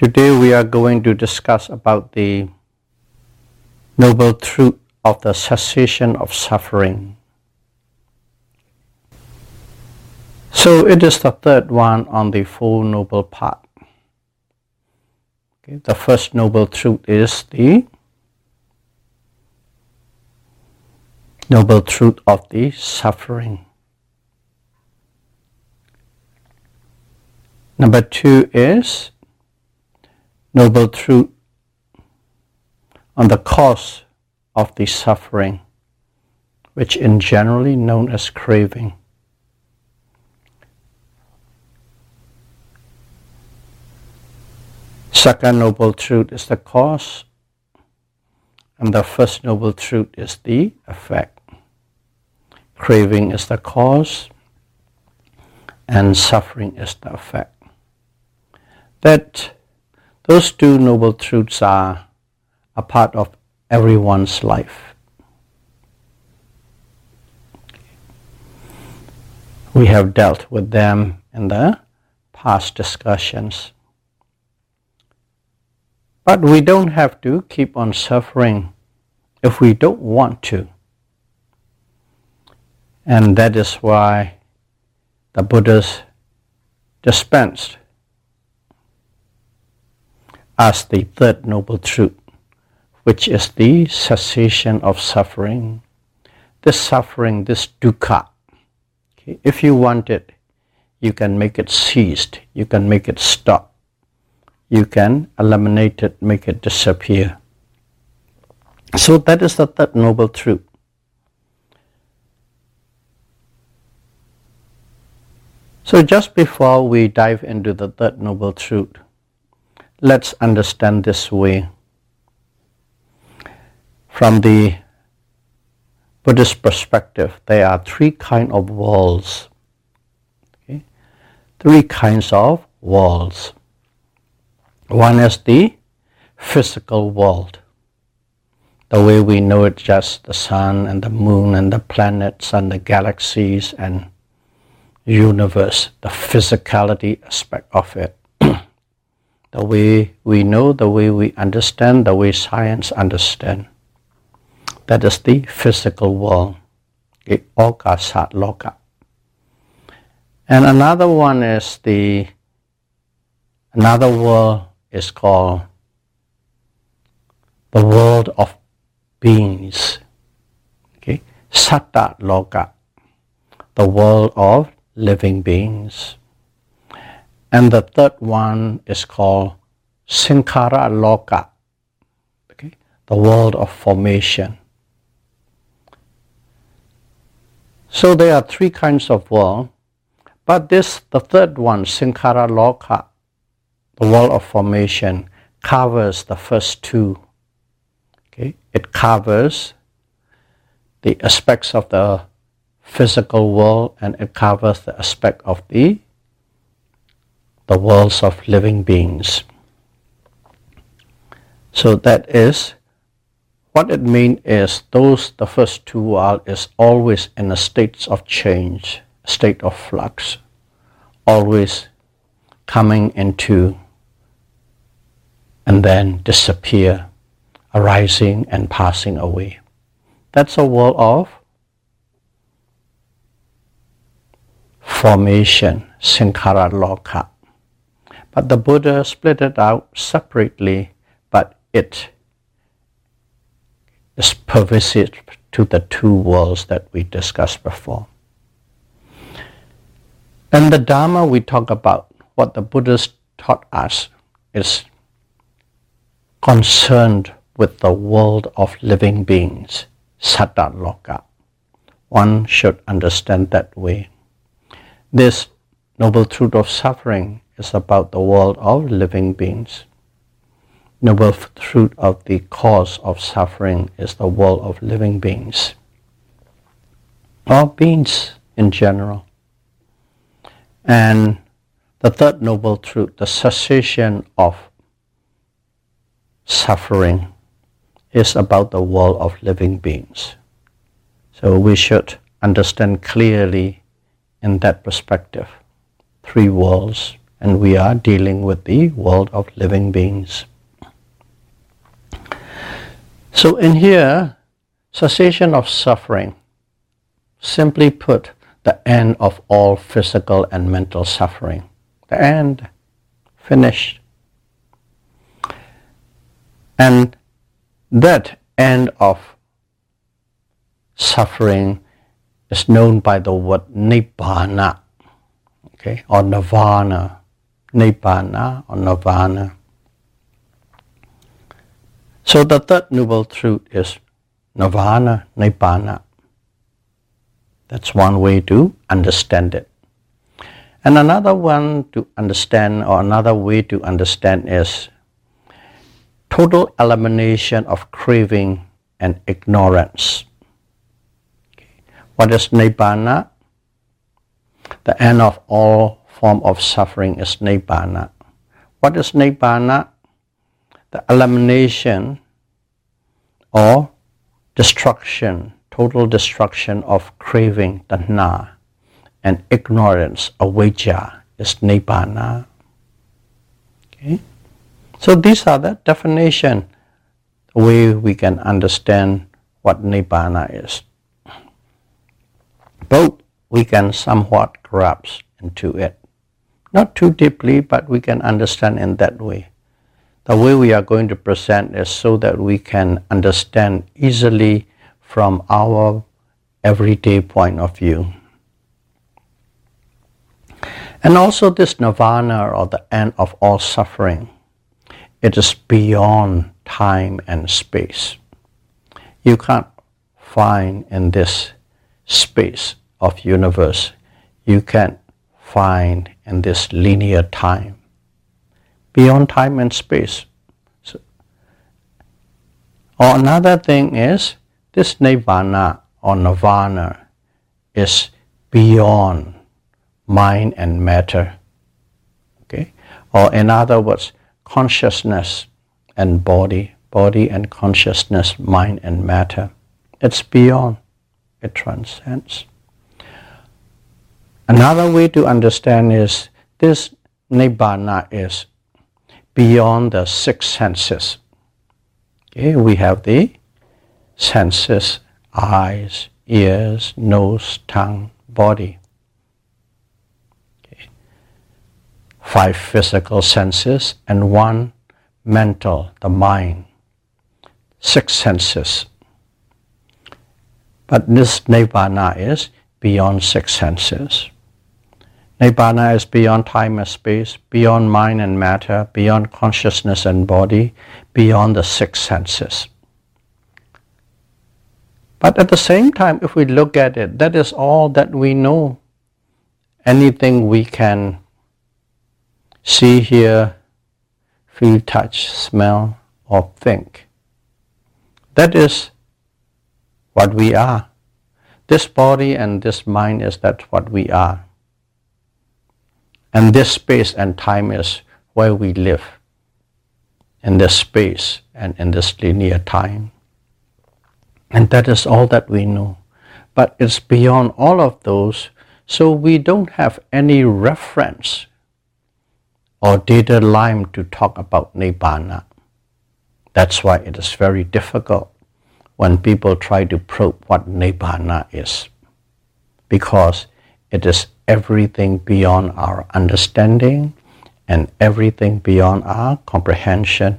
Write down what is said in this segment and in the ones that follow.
Today we are going to discuss about the noble truth of the cessation of suffering. So it is the third one on the Four Noble Path. Okay, the first noble truth is the noble truth of the suffering. Number two is noble truth on the cause of the suffering, which is generally known as craving. Second noble truth is the cause, and the first noble truth is the effect. Craving is the cause, and suffering is the effect. Those two noble truths are a part of everyone's life. We have dealt with them in the past discussions. But we don't have to keep on suffering if we don't want to. And that is why the Buddhas dispensed as the third noble truth, which is the cessation of suffering. This suffering, this dukkha, okay, if you want it, you can make it cease, you can make it stop, you can eliminate it, make it disappear. So that is the third noble truth. So just before we dive into the third noble truth, let's understand this way. From the Buddhist perspective, there are three kinds of worlds. Okay? Three kinds of worlds. One is the physical world, the way we know it, just the sun and the moon and the planets and the galaxies and universe, the physicality aspect of it. The way we know, the way we understand, the way science understands. That is the physical world, the Akasat Loka. And another one is another world is called the world of beings. Okay, Satta Loka, the world of living beings. And the third one is called Sankhara Loka, okay, the world of formation. So there are three kinds of world, but the third one, Sankhara Loka, the world of formation, covers the first two. Okay? It covers the aspects of the physical world, and it covers the aspect of the worlds of living beings. So that is what it means is the first two worlds is always in a state of change, state of flux, always coming into and then disappear, arising and passing away. That's a world of formation, Sankhara Loka. But the Buddha split it out separately, but it is pervasive to the two worlds that we discussed before. And the Dharma we talk about, what the Buddhas taught us, is concerned with the world of living beings, Satta Loka. One should understand that way. This noble truth of suffering is about the world of living beings. Noble truth of the cause of suffering is the world of living beings, or beings in general. And the third noble truth, the cessation of suffering, is about the world of living beings. So we should understand clearly in that perspective, three worlds and we are dealing with the world of living beings. So in here, cessation of suffering, simply put, the end of all physical and mental suffering. The end, finished. And that end of suffering is known by the word Nibbana, okay, or Nirvana. Nibbana or Nirvana. So the third noble truth is Nirvana, Nibbana. That's one way to understand it. And another one to understand, or another way to understand, is total elimination of craving and ignorance. Okay. What is Nibbana? The end of all form of suffering is Nibbana. What is Nibbana? The elimination or destruction, total destruction of craving, tanha, and ignorance, avijja, is Nibbana. Okay? So these are the definition, the way we can understand what Nibbana is. Both we can somewhat grasp into it. Not too deeply, but we can understand in that way. The way we are going to present is so that we can understand easily from our everyday point of view. And also this nirvana, or the end of all suffering, it is beyond time and space. You can't find in this space of universe, you can't find in this linear time. Beyond time and space. So, or another thing is, this Nibbana or Nirvana is beyond mind and matter. Okay? Or in other words, consciousness and body, body and consciousness, mind and matter. It's beyond, it transcends. Another way to understand is, this Nibbana is beyond the six senses. Okay, we have the senses, eyes, ears, nose, tongue, body. Okay. 5 physical senses and 1 mental, the mind. 6 senses. But this Nibbana is beyond 6 senses. Nibbana is beyond time and space, beyond mind and matter, beyond consciousness and body, beyond the 6 senses. But at the same time, if we look at it, that is all that we know. Anything we can see, hear, feel, touch, smell, or think. That is what we are. This body and this mind is that what we are. And this space and time is where we live, in this space and in this linear time. And that is all that we know. But it's beyond all of those, so we don't have any reference or data line to talk about Nibbana. That's why it is very difficult when people try to probe what Nibbana is, because it is everything beyond our understanding and everything beyond our comprehension.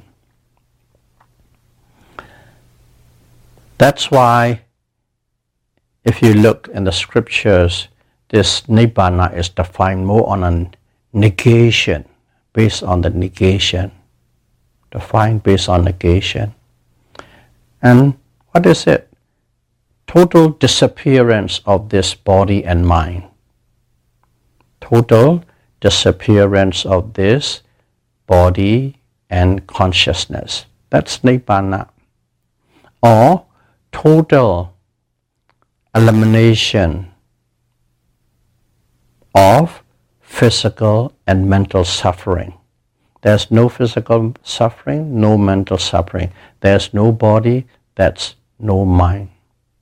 That's why if you look in the scriptures, this Nibbana is defined more on a negation, based on the negation, defined based on negation. And what is it? Total disappearance of this body and mind. Total disappearance of this body and consciousness. That's Nibbana. Or total elimination of physical and mental suffering. There's no physical suffering, no mental suffering. There's no body, that's no mind.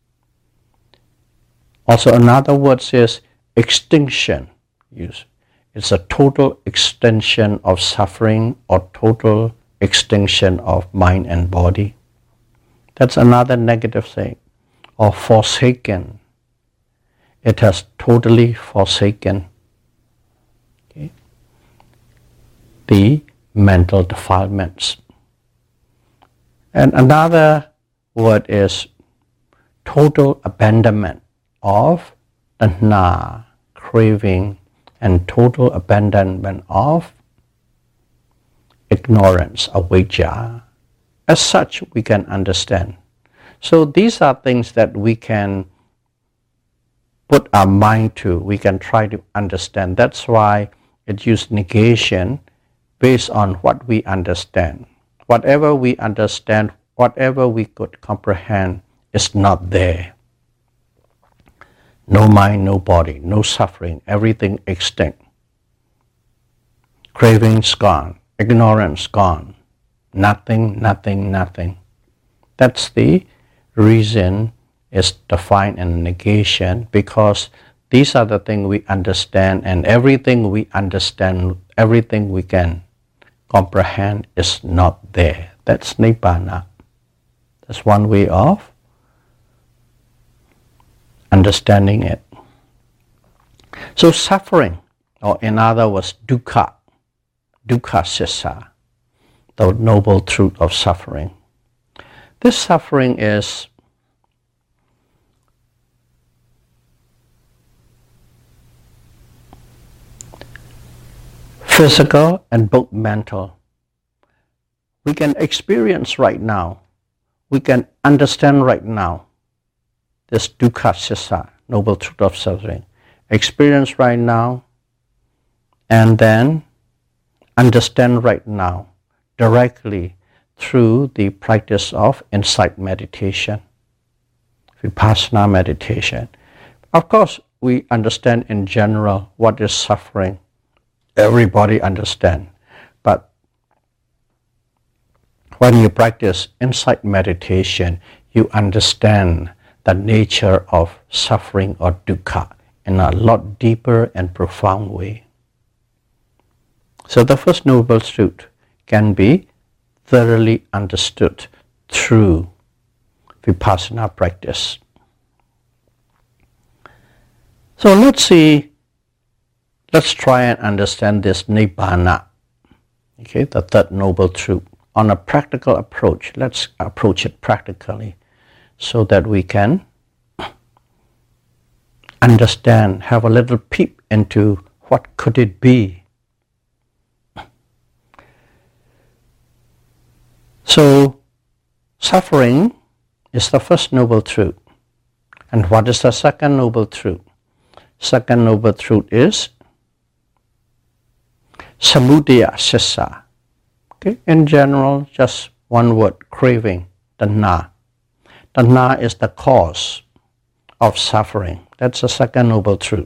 Also, another word is extinction. It's a total extension of suffering or total extinction of mind and body. That's another negative thing. Or forsaken. It has totally forsaken, okay, the mental defilements. And another word is total abandonment of tanha, craving, and total abandonment of ignorance, avijja. As such, we can understand. So these are things that we can put our mind to, we can try to understand. That's why it uses negation based on what we understand. Whatever we understand, whatever we could comprehend is not there. No mind, no body, no suffering, everything extinct. Cravings gone, ignorance gone, nothing, nothing, nothing. That's the reason is defined in negation, because these are the things we understand, and everything we understand, everything we can comprehend is not there. That's Nibbana. That's one way of understanding it. So suffering, or in other words, dukkha, dukkha sissa, the noble truth of suffering. This suffering is physical and both mental. We can experience right now, we can understand right now this dukkha sissa, noble truth of suffering. Experience right now and then understand right now directly through the practice of insight meditation, vipassana meditation. Of course, we understand in general what is suffering. Everybody understands. But when you practice insight meditation, you understand the nature of suffering or dukkha in a lot deeper and profound way. So the first noble truth can be thoroughly understood through vipassana practice. So let's try and understand this Nibbana, okay, the third noble truth, on a practical approach. Let's approach it practically so that we can understand, have a little peep into what could it be. So suffering is the first noble truth. And what is the second noble truth? Second noble truth is samudaya sissa. Okay? In general, just one word, craving, tanha. Tanha is the cause of suffering. That's the second noble truth.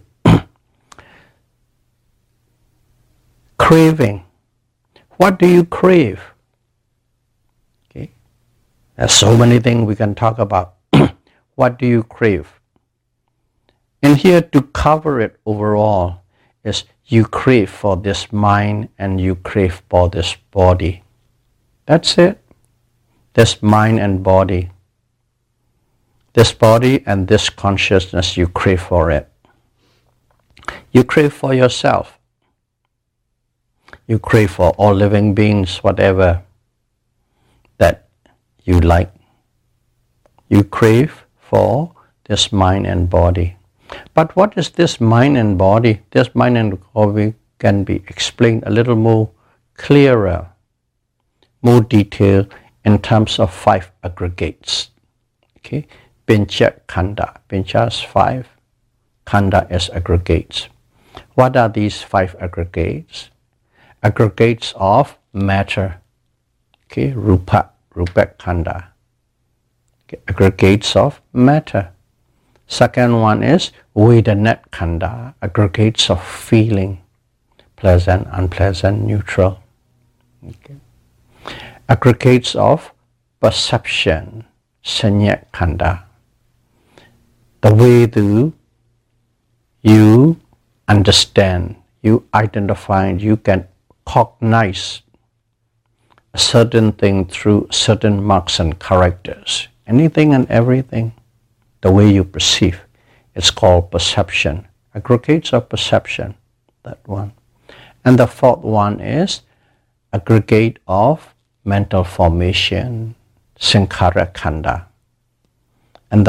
Craving. What do you crave? Okay? There's so many things we can talk about. What do you crave? In here, to cover it overall, is you crave for this mind and you crave for this body. That's it. This mind and body. This body and this consciousness, you crave for it. You crave for yourself. You crave for all living beings, whatever that you like. You crave for this mind and body. But what is this mind and body? This mind and body can be explained a little more clearer, more detailed in terms of 5 aggregates. Okay, Pincha Khanda. Pincha is 5, Khanda is aggregates. What are these 5 aggregates? Aggregates of matter. Okay, Rupa Khanda. Okay, aggregates of matter. Second one is Vedana Khanda, aggregates of feeling, pleasant, unpleasant, neutral. Okay. Aggregates of perception, Sanya Khanda, the way you understand, you identify, you can cognize a certain thing through certain marks and characters. Anything and everything, the way you perceive, it's called perception. Aggregates of perception, that one. And the fourth one is aggregate of mental formation, sankhara khanda. And the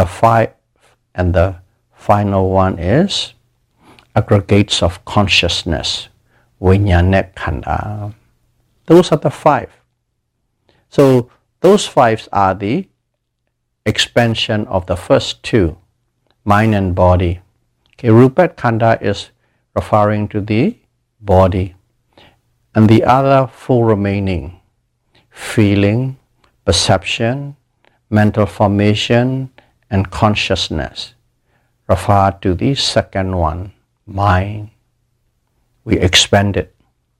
final one is aggregates of consciousness, vijnana khanda. Those are the five. So those five are the expansion of the first two, mind and body. Okay, rupa khanda is referring to the body, and the other four remaining, feeling, perception, mental formation, and consciousness, refer to the second one, mind. We expand it.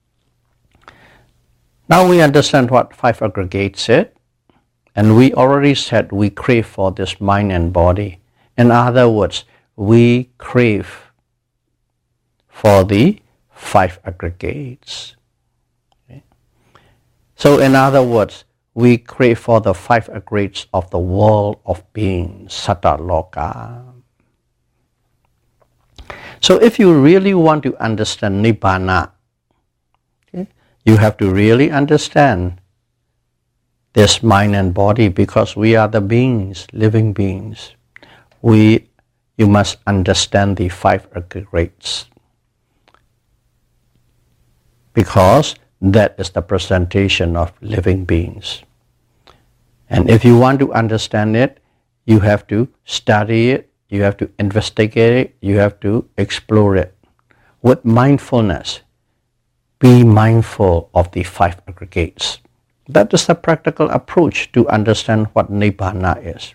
Now we understand what five aggregates is, and we already said we crave for this mind and body. In other words, we crave for the five aggregates. Okay. So in other words, we crave for the five aggregates of the world of being, Satta Loka. So if you really want to understand Nibbana, okay, you have to really understand this mind and body, because we are the beings, living beings. You must understand the five aggregates, because that is the presentation of living beings. And if you want to understand it, you have to study it, you have to investigate it, you have to explore it. With mindfulness, be mindful of the five aggregates. That is the practical approach to understand what Nibbana is.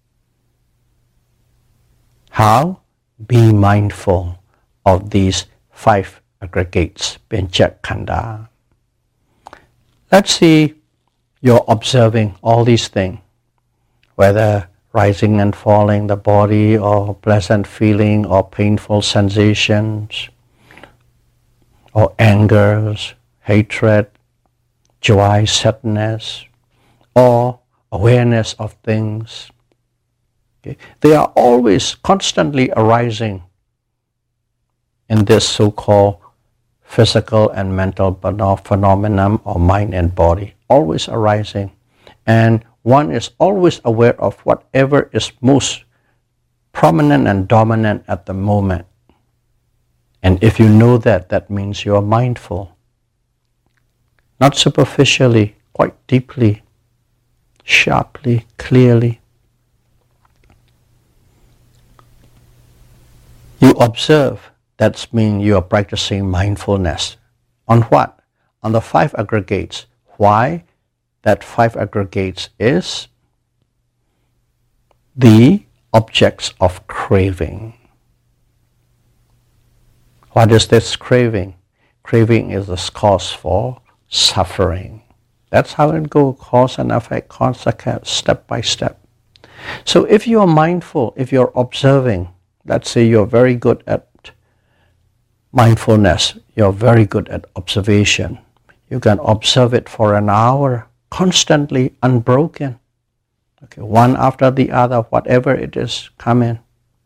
How? Be mindful of these five aggregates, Pancha Khanda. Let's see, you're observing all these things, whether rising and falling, the body, or pleasant feeling, or painful sensations, or angers, hatred, joy, sadness, or awareness of things. Okay? They are always constantly arising in this so-called physical and mental phenomenon, or mind and body, always arising. And one is always aware of whatever is most prominent and dominant at the moment. And if you know that, that means you are mindful. Not superficially, quite deeply, sharply, clearly. You observe, that means you are practicing mindfulness. On what? On the five aggregates. Why? That five aggregates is the objects of craving. What is this craving? Craving is the cause for suffering. That's how it goes, cause and effect, consequence, step by step. So if you are mindful, if you're observing, let's say you're very good at mindfulness, you're very good at observation, you can observe it for an hour, constantly, unbroken. Okay, one after the other, whatever it is, come in.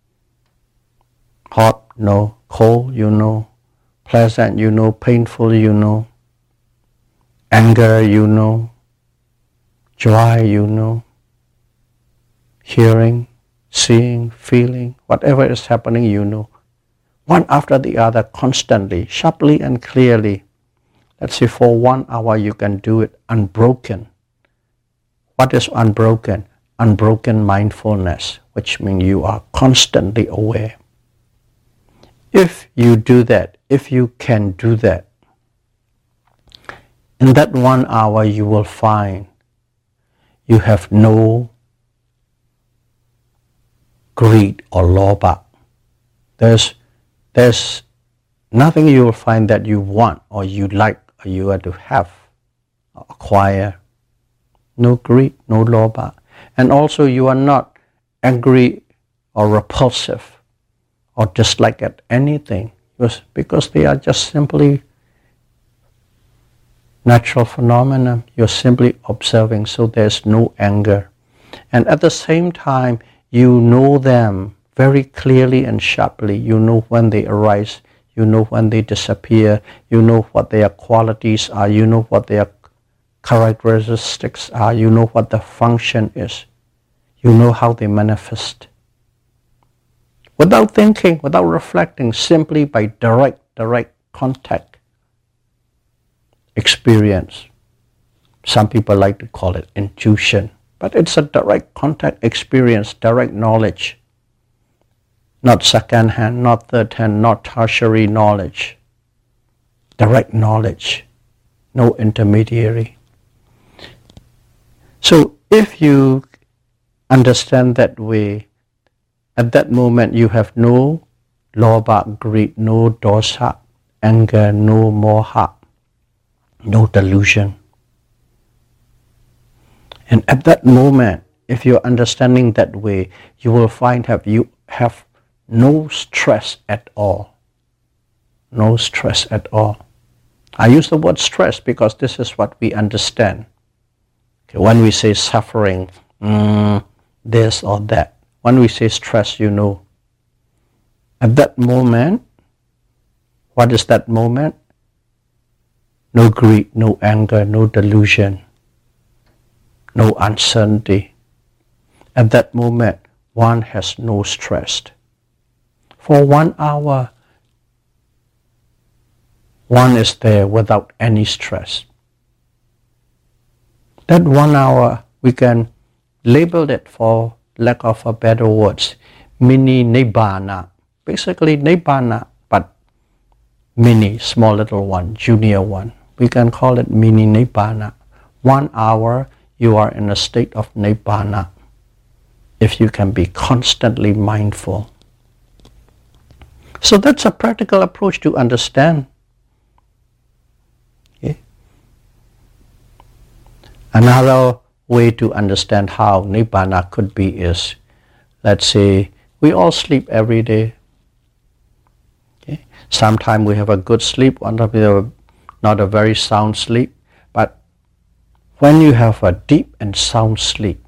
Hot, no. Cold, you know. Pleasant, you know. Painful, you know. Anger, you know. Joy, you know. Hearing, seeing, feeling, whatever is happening, you know. One after the other, constantly, sharply and clearly. Let's say for 1 hour you can do it unbroken. What is unbroken? Unbroken mindfulness, which means you are constantly aware. If you do that, if you can do that, in that 1 hour you will find you have no greed or lobha. There's nothing you will find that you want or you like or you are to have or acquire. No greed, no lobha. And also you are not angry or repulsive or dislike at anything. because they are just simply natural phenomena. You're simply observing, so there's no anger. And at the same time, you know them very clearly and sharply. You know when they arise, you know when they disappear, you know what their qualities are, you know what their characteristics are, you know what the function is, you know how they manifest. Without thinking, without reflecting, simply by direct contact experience. Some people like to call it intuition, but it's a direct contact experience, direct knowledge. Not second-hand, not third-hand, not tertiary knowledge. Direct knowledge, no intermediary. So if you understand that way, at that moment you have no lobha, greed, no dosa, anger, no moha, no delusion. And at that moment, if you're understanding that way, you will find you have no stress at all. No stress at all. I use the word stress because this is what we understand. Okay, when we say suffering, this or that. When we say stress, you know. At that moment, what is that moment? No greed, no anger, no delusion, no uncertainty. At that moment, one has no stress. For 1 hour, one is there without any stress. That 1 hour, we can label it, for lack of a better words, mini nibbana. Basically nibbana, but mini, small little one, junior one. We can call it mini nibbana. 1 hour, you are in a state of nibbana, if you can be constantly mindful. So that's a practical approach to understand. Okay. Another way to understand how nibbana could be is, let's say, we all sleep every day. Okay. Sometimes we have a good sleep, sometimes we have not a very sound sleep. But when you have a deep and sound sleep,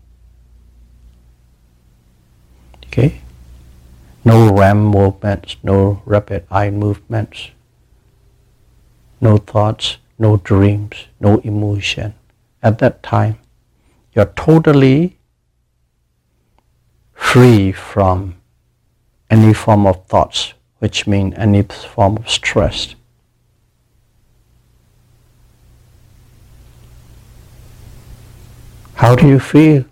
okay, no REM movements, no rapid eye movements, no thoughts, no dreams, no emotion. At that time, you're totally free from any form of thoughts, which mean any form of stress. How do you feel?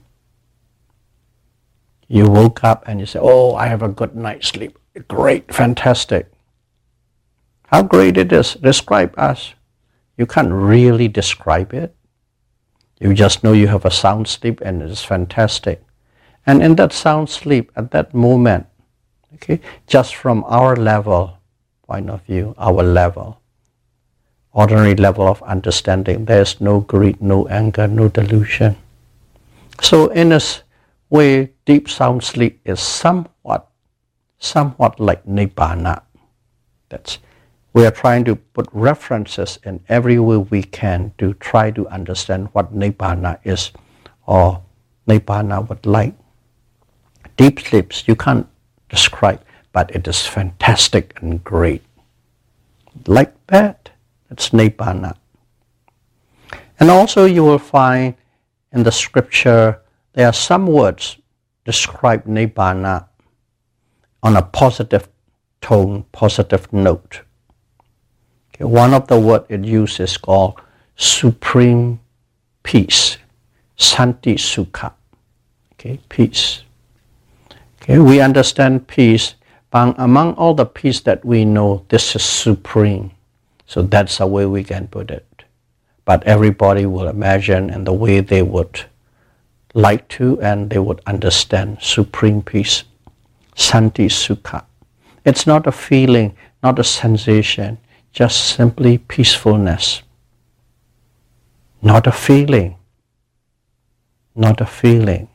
You woke up and you say, oh, I have a good night's sleep. Great, fantastic. How great it is. Describe us. You can't really describe it. You just know you have a sound sleep and it's fantastic. And in that sound sleep, at that moment, okay, just from our level, point of view, our level, ordinary level of understanding, there's no greed, no anger, no delusion. So in a way, deep sound sleep is somewhat like nibbana. We are trying to put references in every way we can to try to understand what nibbana is, or nibbana would like. Deep sleeps you can't describe, but it is fantastic and great. Like that, it's nibbana. And also you will find in the scripture, there are some words describe nibbana on a positive tone, positive note. Okay, one of the words it uses is called supreme peace, santi sukha. Okay, peace. Okay, we understand peace, but among all the peace that we know, this is supreme. So that's the way we can put it. But everybody will imagine in the way they would like to, and they would understand supreme peace, santi sukha. It's not a feeling, not a sensation, just simply peacefulness. Not a feeling, not a feeling.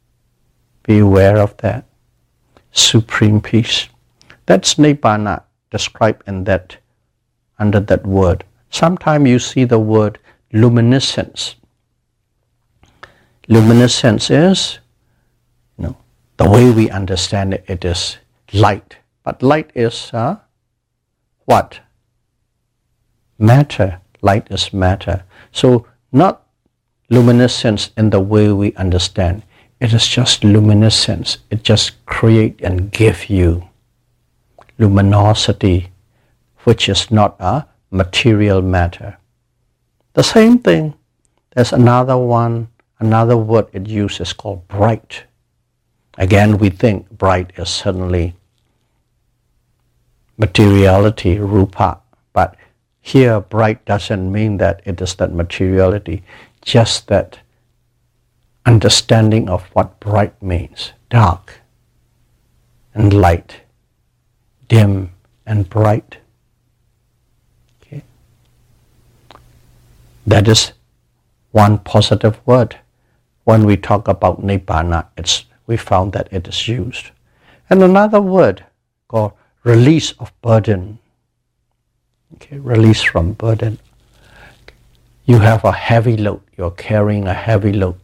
Be aware of that. Supreme peace. That's nibbana describe in that, under that word. Sometimes you see the word luminescence. Luminescence is, the way we understand it, it is light. But light is what? Matter. Light is matter. So not luminescence in the way we understand. It is just luminescence. It just create and give you luminosity, which is not a material matter. The same thing, there's another word it uses called bright. Again, we think bright is certainly materiality, rupa, but here bright doesn't mean that it is that materiality, just that understanding of what bright means, dark and light, dim and bright. Okay. That is one positive word. When we talk about Nibbana, we found that it is used. And another word called release of burden. Okay, release from burden. You have a heavy load. You're carrying a heavy load.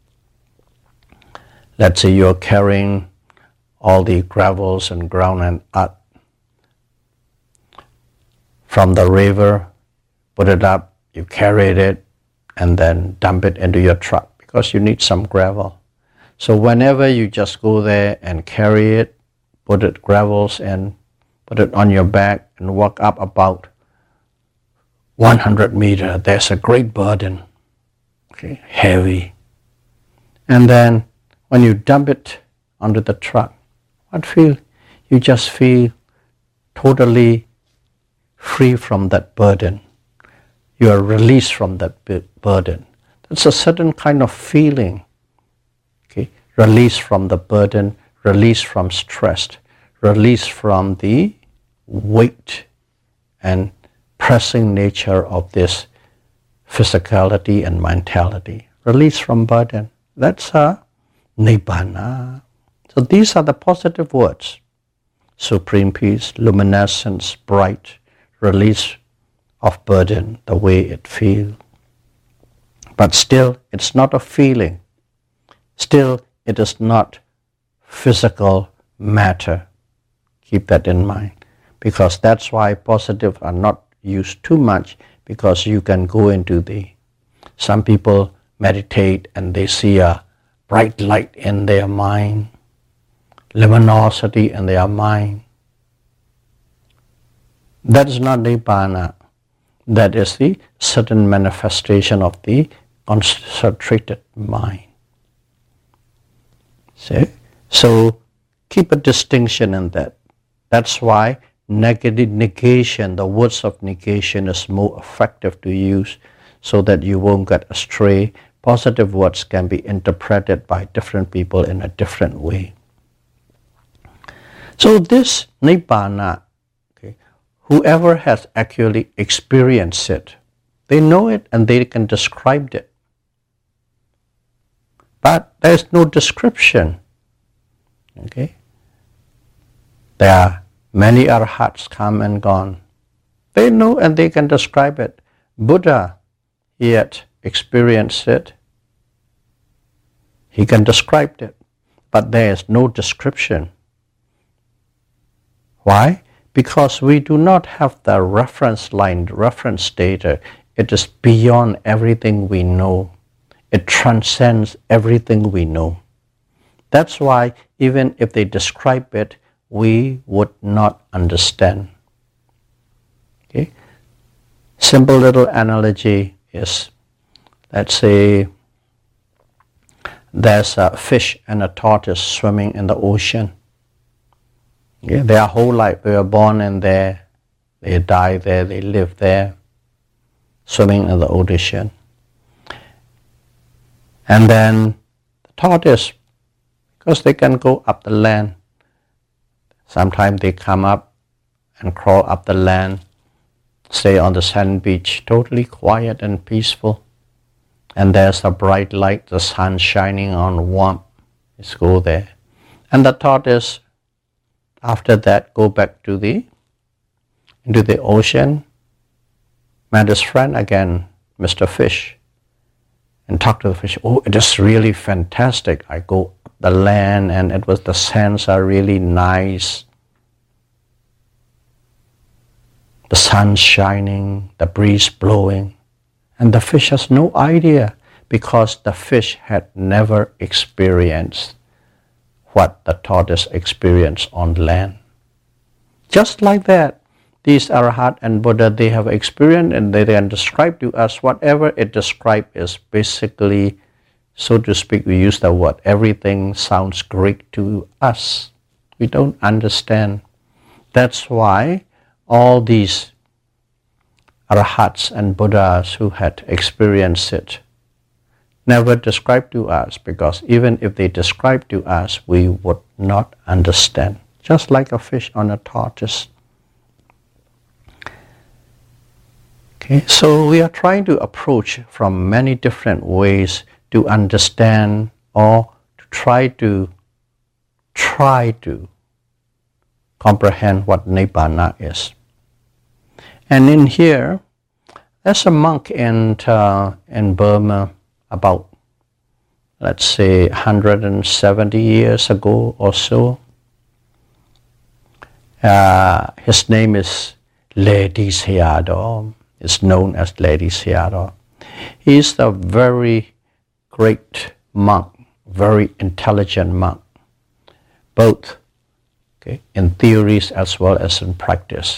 Let's say you're carrying all the gravels and ground and earth from the river, put it up, you carried it, and then dump it into your truck because you need some gravel. So whenever you just go there and carry it, put it gravels and put it on your back and walk up about 100 meters, there's a great burden, okay, heavy. And then when you dump it onto the truck, what feel? You just feel totally free from that burden. You are released from that burden. That's a certain kind of feeling. Okay, release from the burden, release from stress, release from the weight and pressing nature of this physicality and mentality. Release from burden. That's a Nibbana. So these are the positive words. Supreme peace, luminescence, bright, release of burden, the way it feels. But still, it's not a feeling. Still, it is not physical matter. Keep that in mind. Because that's why positive are not used too much, because you can go into some people meditate and they see a bright light in their mind, luminosity in their mind. That is not Nibbana. That is the certain manifestation of the concentrated mind. See? So keep a distinction in that. That's why negative negation, the words of negation is more effective to use so that you won't get astray. Positive words can be interpreted by different people in a different way. So this Nibbana, whoever has actually experienced it, they know it and they can describe it. But there is no description. Okay? There are many arhats come and gone. They know and they can describe it. Buddha yet experienced it. He can describe it. But there is no description. Why? Because we do not have the reference line, reference data. It is beyond everything we know. It transcends everything we know. That's why even if they describe it, we would not understand. Okay? Simple little analogy is, let's say there's a fish and a tortoise swimming in the ocean. Yeah, their whole life, they were born in there, they die there, they live there, swimming in the ocean. And then the tortoise, because they can go up the land, sometimes they come up and crawl up the land, stay on the sand beach, totally quiet and peaceful. And there's a bright light, the sun shining on warm, just go there. And the tortoise, after that, go back to the into the ocean, met his friend again, Mr. Fish, and talked to the fish. Oh, it is really fantastic. I go up the land and the sands are really nice. The sun shining, the breeze blowing. And the fish has no idea because the fish had never experienced what the tortoise experienced on land. Just like that, these Arahat and Buddha, they have experienced and they can describe to us whatever it describes is basically, so to speak, we use the word, everything sounds Greek to us. We don't understand. That's why all these Arahats and Buddhas who had experienced it never described to us, because even if they describe to us, we would not understand. Just like a fish on a tortoise. Okay, so we are trying to approach from many different ways to understand or to try to comprehend what Nibbana is. And in here, there's a monk in Burma about, let's say, 170 years ago or so. His name is Ledi Sayadaw. Is known as Ledi Sayadaw. He is a very great monk, very intelligent monk, both in theories as well as in practice.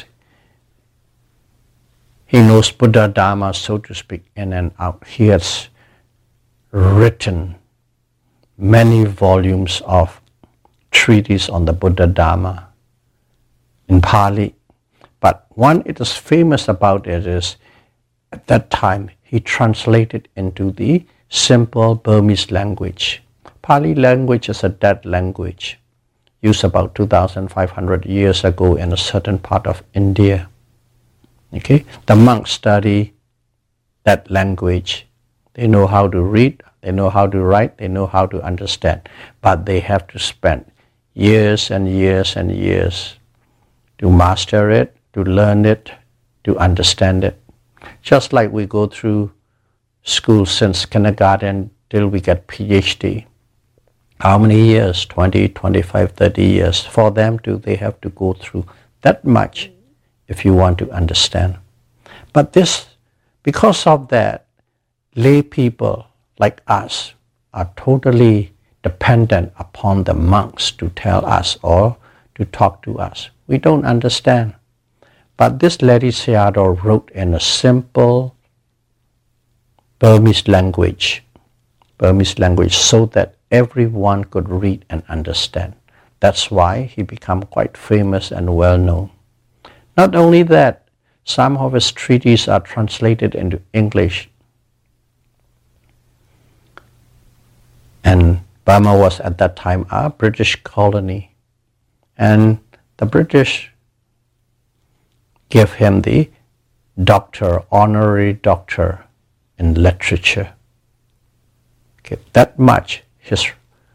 He knows Buddha Dharma, so to speak, in and out. He has written many volumes of treatises on the Buddha Dharma in Pali. But one it is famous about it is, at that time, he translated into the simple Burmese language. Pali language is a dead language, used about 2,500 years ago in a certain part of India. Okay, the monks study that language. They know how to read, they know how to write, they know how to understand. But they have to spend years and years and years to master it, to learn it, to understand it. Just like we go through school since kindergarten till we get PhD. How many years? 20, 25, 30 years. For them they have to go through that much if you want to understand. But this, because of that, lay people like us are totally dependent upon the monks to tell us or to talk to us. We don't understand. But this Ledi Sayadaw wrote in a simple Burmese language so that everyone could read and understand. That's why he became quite famous and well known. Not only that, some of his treatises are translated into English. And Burma was at that time a British colony. And the British gave him the honorary doctor in literature. Okay, that much his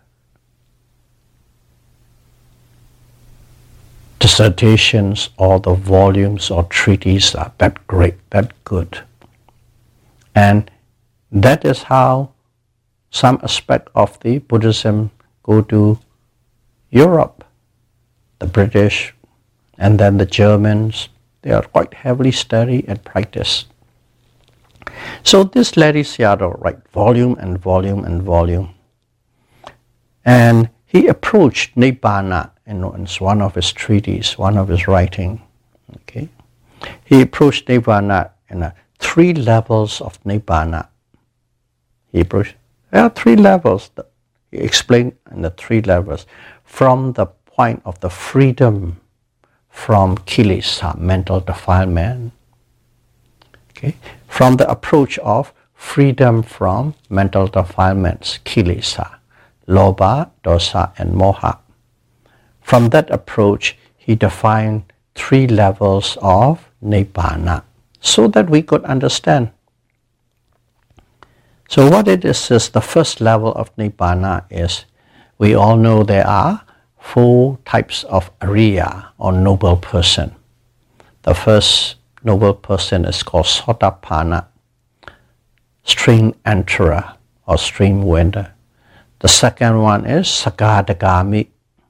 dissertations or the volumes or treatises are that great, that good. And that is how some aspect of the Buddhism go to Europe. The British and then the Germans, they are quite heavily studied and practiced. So this Ledi Sayadaw write volume and volume and volume. And he approached Nibbana in one of his treatises, one of his writing. Okay, he approached Nibbana in 3 levels of Nibbana. There are 3 levels. He explained in the 3 levels. From the point of the freedom from kilesa, mental defilement. Okay, from the approach of freedom from mental defilements, kilesa, lobha, dosa, and moha. From that approach, he defined 3 levels of Nibbana so that we could understand. So what it is the first level of Nibbana is, we all know there are 4 types of Ariya or noble person. The first noble person is called Sotapanna, stream enterer or stream winner. The second one is Sagadagami,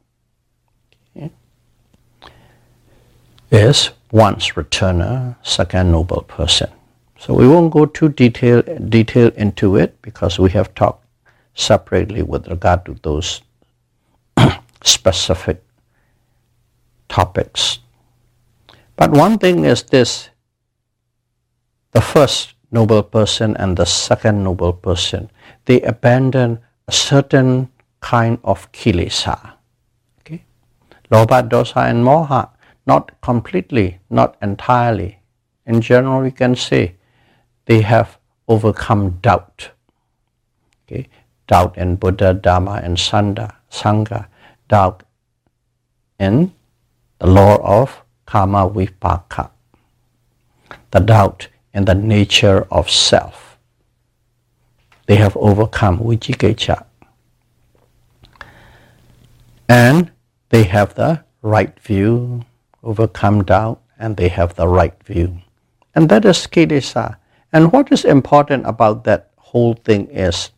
is once returner, second noble person. So we won't go too detail into it because we have talked separately with regard to those specific topics. But one thing is this: the first noble person and the second noble person, they abandon a certain kind of kilesa. Okay? Lobha, dosa and moha, not completely, not entirely. In general, we can say they have overcome doubt. Okay? Doubt in Buddha, Dhamma, and Sangha. Doubt in the law of karma vipaka. The doubt in the nature of self. They have overcome vicikiccha. And they have the right view, overcome doubt, and they have the right view. And that is kilesa. And what is important about that whole thing is,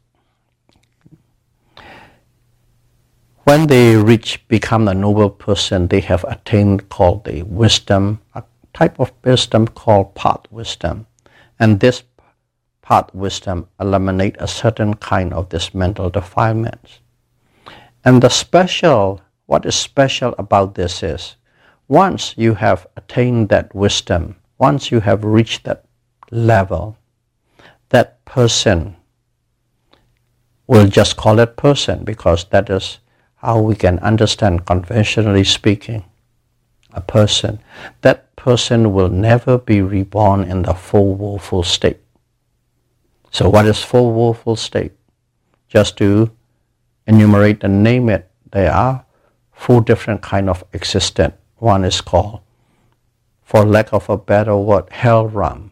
when they become a noble person, they have attained called the wisdom, a type of wisdom called path wisdom. And this path wisdom eliminate a certain kind of this mental defilements. And what is special about this is, once you have attained that wisdom, once you have reached that level, that person, we'll just call it person because that is how we can understand, conventionally speaking, a person. That person will never be reborn in the full woeful state. So what is full woeful state? Just to enumerate and name it, there are 4 different kind of existence. One is called, for lack of a better word, hell realm,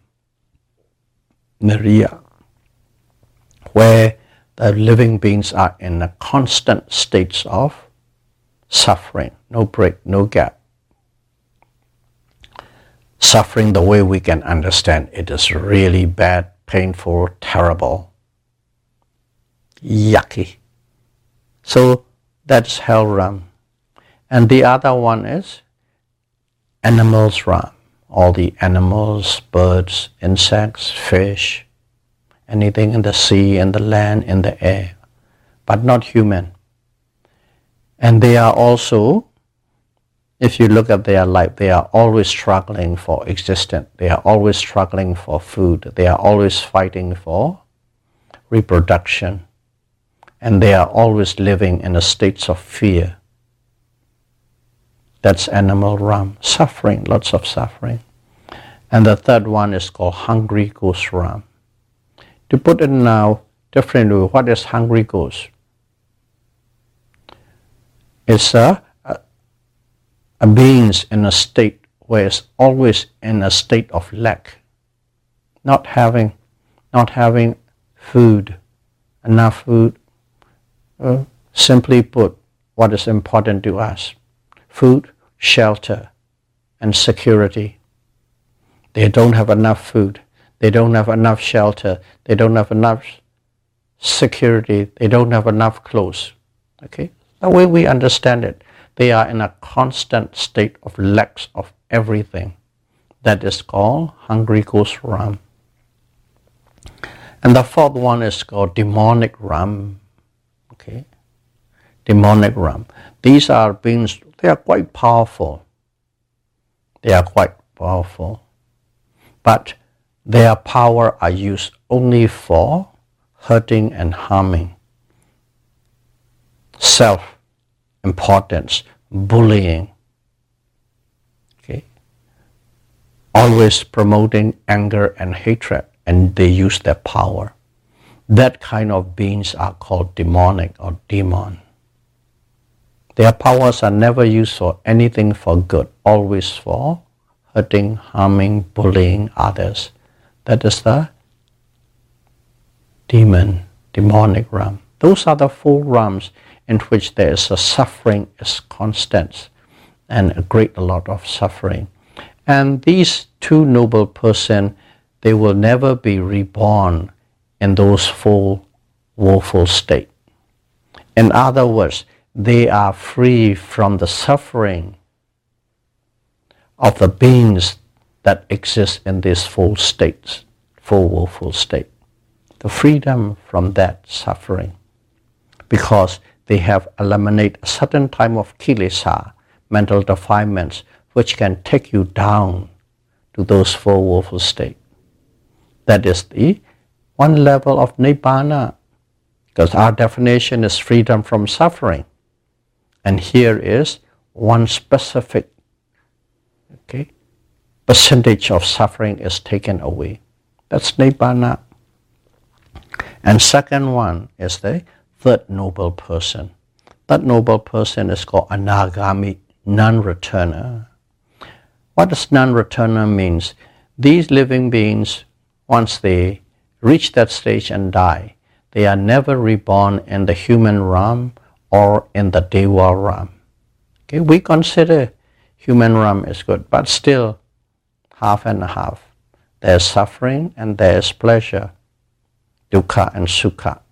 Nirya, where the living beings are in a constant state of suffering, no break, no gap. Suffering the way we can understand, it is really bad, painful, terrible, yucky. So that's hell realm. And the other one is animals realm. All the animals, birds, insects, fish, anything in the sea, in the land, in the air, but not human. And they are also, if you look at their life, they are always struggling for existence. They are always struggling for food. They are always fighting for reproduction. And they are always living in a state of fear. That's animal realm. Suffering, lots of suffering. And the third one is called hungry ghost realm. To put it now differently, what is hungry ghost? It's a beings in a state where it's always in a state of lack, not having food, enough food. Simply put, what is important to us? Food, shelter, and security. They don't have enough food. They don't have enough shelter. They don't have enough security. They don't have enough clothes. Okay? The way we understand it, they are in a constant state of lack of everything. That is called hungry ghost realm. And the fourth one is called demonic realm. Okay? Demonic realm. These are beings, they are quite powerful. They are quite powerful. But their power are used only for hurting and harming. Self-importance, bullying. Okay? Always promoting anger and hatred, and they use their power. That kind of beings are called demonic or demon. Their powers are never used for anything for good, always for hurting, harming, bullying others. That is the demonic realm. Those are the 4 realms in which there is a suffering is constant and a lot of suffering. And these two noble persons, they will never be reborn in those four woeful states. In other words, they are free from the suffering of the beings that exist in these four states, four woeful states. The freedom from that suffering, because they have eliminated a certain type of kilesa, mental defilements, which can take you down to those four woeful states. That is the one level of Nibbana, because our definition is freedom from suffering. And here is one specific percentage of suffering is taken away. That's Nibbana. And second one is the third noble person. That noble person is called Anagami, non-returner. What does non-returner means? These living beings, once they reach that stage and die, they are never reborn in the human realm or in the Deva realm. Okay, we consider human realm is good, but still half and half. There is suffering and there is pleasure, dukkha and sukha.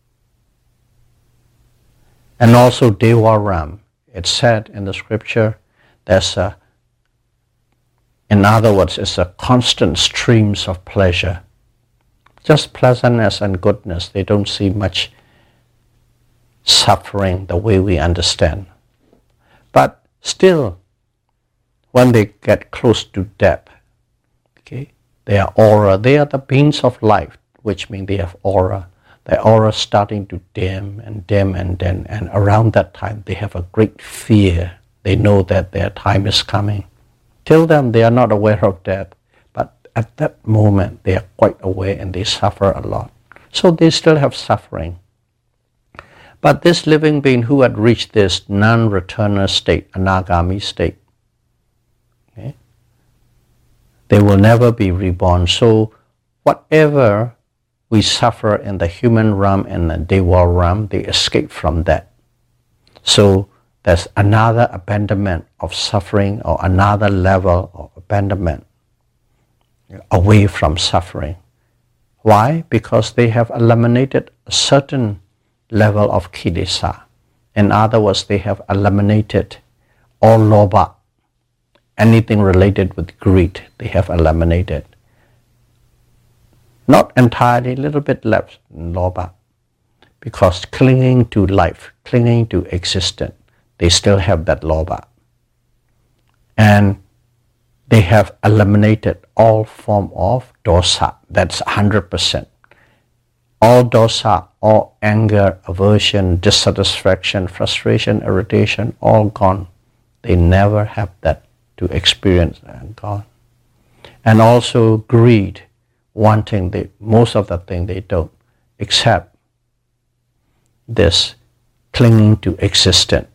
And also Deva realm. It's said in the scripture, in other words, it's a constant streams of pleasure. Just pleasantness and goodness. They don't see much suffering the way we understand. But still, when they get close to death, their aura, they are the beings of life, which means they have aura. Their aura starting to dim and dim and dim, and around that time they have a great fear. They know that their time is coming. Till then they are not aware of death, but at that moment they are quite aware and they suffer a lot. So they still have suffering. But this living being who had reached this non-returner state, Anagami state, they will never be reborn. So whatever we suffer in the human realm and the Deva realm, they escape from that. So there's another abandonment of suffering or another level of abandonment away from suffering. Why? Because they have eliminated a certain level of kilesa. In other words, they have eliminated all lobha. Anything related with greed, they have eliminated. Not entirely, a little bit left in lobha. Because clinging to life, clinging to existence, they still have that lobha. And they have eliminated all form of dosa. That's 100%. All dosa, all anger, aversion, dissatisfaction, frustration, irritation, all gone. They never have that to experience and gone. And also greed, wanting most of the thing they don't, except this clinging to existence,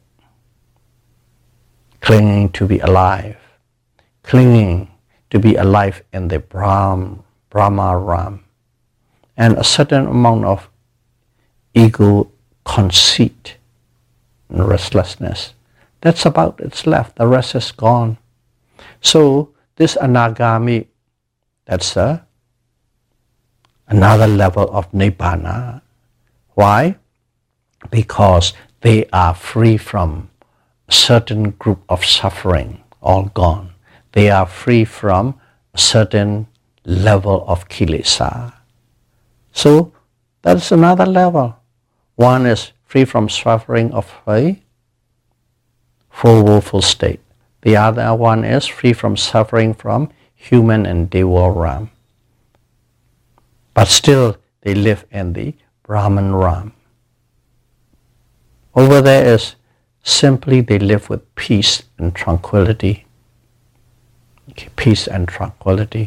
clinging to be alive, clinging to be alive in the Brahma realm, and a certain amount of ego conceit and restlessness. That's about it's left. The rest is gone. So this Anagami, that's another level of Nibbana. Why? Because they are free from a certain group of suffering, all gone. They are free from a certain level of kilesa. So that's another level. One is free from suffering of a full woeful state. The other one is free from suffering from human and Deva realm. But still they live in the Brahman realm. Over there is simply they live with peace and tranquility. Okay, peace and tranquility.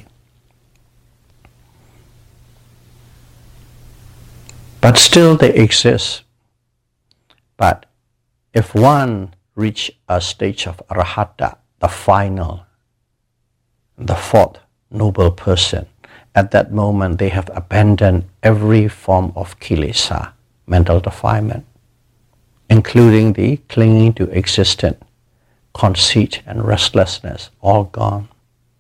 But still they exist. But if one reach a stage of arahata, the final, the fourth noble person, at that moment they have abandoned every form of kilesa, mental defilement, including the clinging to existence, conceit and restlessness, all gone.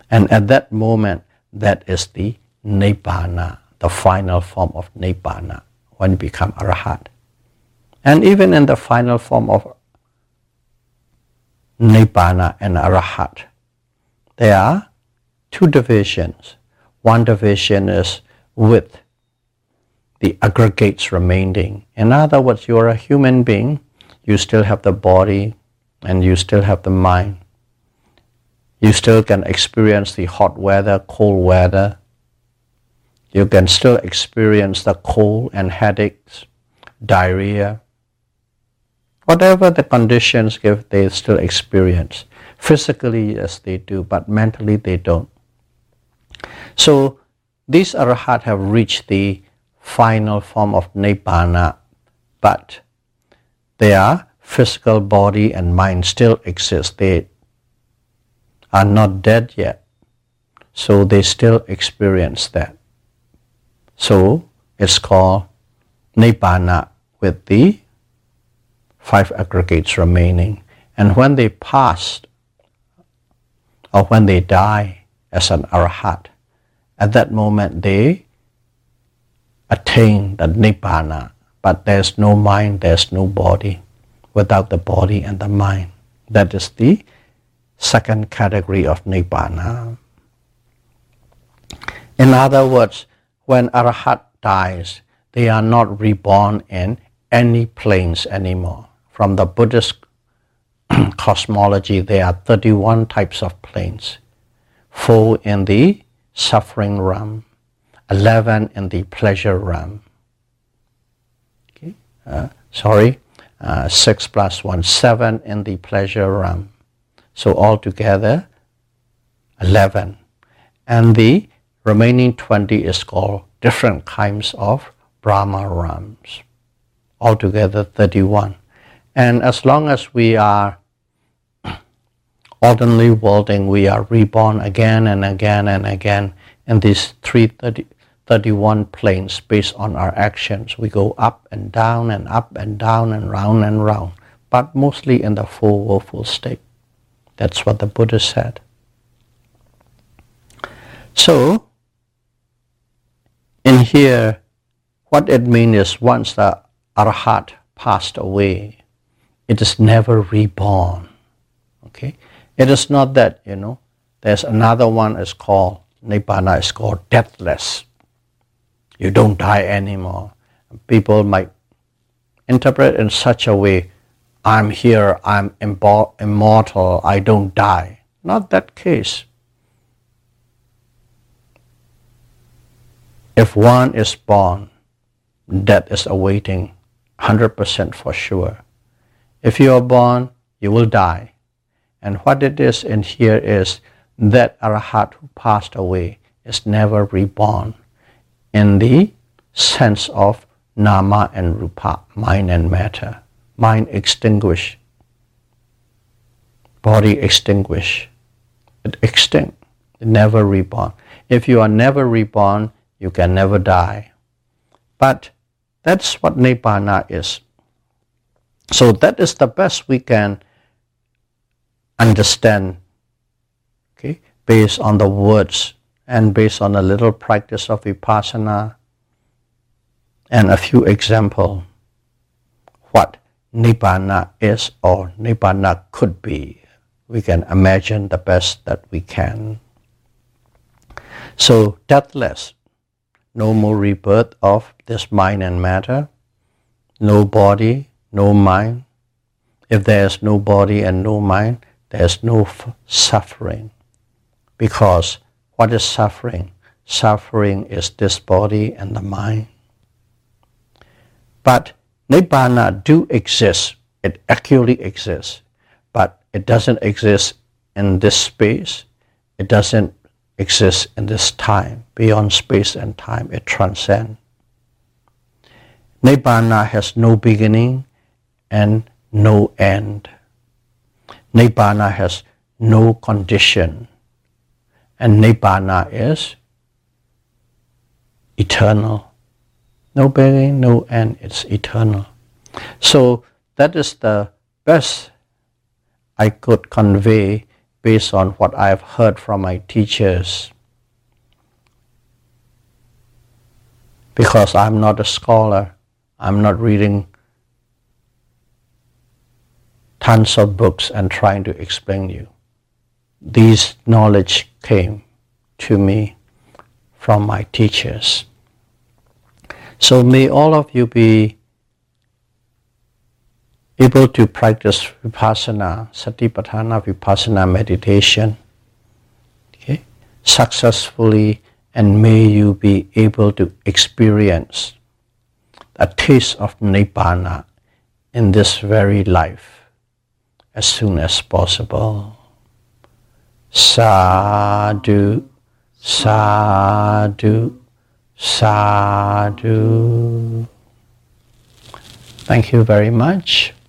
And at that moment, that is the Nibbana, the final form of Nibbana, when you become Arahat. And even in the final form of Nibbana and Arahat, there are two divisions. One division is with the aggregates remaining. In other words, you are a human being, you still have the body and you still have the mind. You still can experience the hot weather, cold weather. You can still experience the cold and headaches, diarrhea. Whatever the conditions give, they still experience. Physically, yes, they do, but mentally they don't. So these Arahat have reached the final form of Nibbana, but their physical body and mind still exist. They are not dead yet, so they still experience that. So it's called Nibbana with the 5 aggregates remaining. And when they pass, or when they die as an Arahat, at that moment they attain the Nibbana, but there's no mind, there's no body. Without the body and the mind, that is the second category of Nibbana. In other words, when Arahat dies, they are not reborn in any planes anymore. From the Buddhist cosmology, there are 31 types of planes. 4 in the suffering realm, 11 in the pleasure realm. Okay? 6 plus 1, 7 in the pleasure realm. So altogether, 11. And the remaining 20 is called different kinds of Brahma realms. Altogether 31. And as long as we are ordinarily worlding, we are reborn again and again and again in these 31 planes based on our actions. We go up and down and up and down and round, but mostly in the full willful state. That's what the Buddha said. So, in here, what it means is once the Arahat passed away, it is never reborn. Okay? It is not that, there's another one is called, Nibbana is called deathless. You don't die anymore. People might interpret in such a way, I'm here, I'm immortal, I don't die. Not that case. If one is born, death is awaiting 100% for sure. If you are born, you will die. And what it is in here is that Arahat who passed away is never reborn in the sense of Nama and Rupa, mind and matter. Mind extinguished, body extinguished, it extinct, never reborn. If you are never reborn, you can never die. But that's what Nibbana is. So that is the best we can understand, okay, based on the words and based on a little practice of Vipassana and a few examples, what Nibbana is or Nibbana could be. We can imagine the best that we can. So deathless, no more rebirth of this mind and matter, no body, no mind. If there is no body and no mind, there is no suffering. Because what is suffering? Suffering is this body and the mind. But Nibbana do exist. It actually exists. But it doesn't exist in this space. It doesn't exist in this time. Beyond space and time, it transcends. Nibbana has no beginning and no end. Nibbana has no condition. And Nibbana is eternal. No beginning, no end, it's eternal. So that is the best I could convey based on what I have heard from my teachers. Because I'm not a scholar, I'm not reading tons of books and trying to explain you. This knowledge came to me from my teachers. So may all of you be able to practice Vipassana, Satipatthana Vipassana meditation, okay, successfully, and may you be able to experience a taste of Nibbana in this very life as soon as possible. Sadhu, sadhu, sadhu. Thank you very much.